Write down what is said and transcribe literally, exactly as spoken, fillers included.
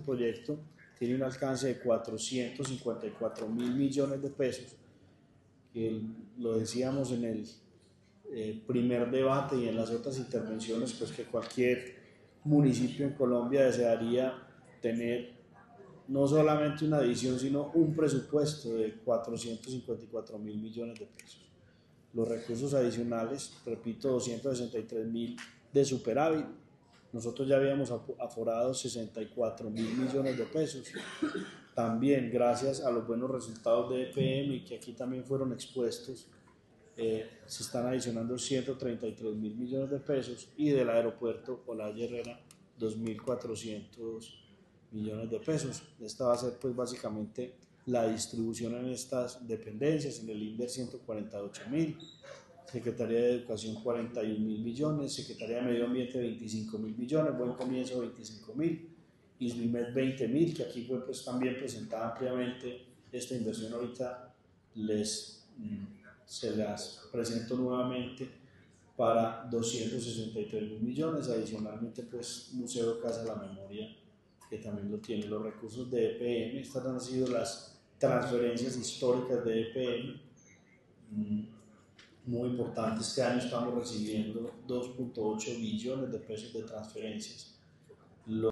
proyecto tiene un alcance de cuatrocientos cincuenta y cuatro mil millones de pesos, que lo decíamos en el eh, primer debate y en las otras intervenciones, pues que cualquier municipio en Colombia desearía tener no solamente una adición, sino un presupuesto de cuatrocientos cincuenta y cuatro mil millones de pesos. Los recursos adicionales, repito, doscientos sesenta y tres mil de superávit. Nosotros ya habíamos aforado sesenta y cuatro mil millones de pesos. También gracias a los buenos resultados de E P M, que aquí también fueron expuestos, eh, se están adicionando ciento treinta y tres mil millones de pesos, y del aeropuerto Olaya Herrera dos mil cuatrocientos millones de pesos. Esta va a ser pues básicamente la distribución en estas dependencias. En el INDER ciento cuarenta y ocho mil, Secretaría de Educación cuarenta y un mil millones, Secretaría de Medio Ambiente veinticinco mil millones, Buen Comienzo veinticinco mil, ISMIMED veinte mil, que aquí fue pues también presentada ampliamente esta inversión. Ahorita les, se las presento nuevamente para doscientos sesenta y tres mil millones. Adicionalmente pues Museo de Casa de la Memoria, que también lo tiene. Los recursos de E P M, estas han sido las transferencias históricas de E P M, muy importante. Este año estamos recibiendo dos punto ocho billones de pesos de transferencias. Los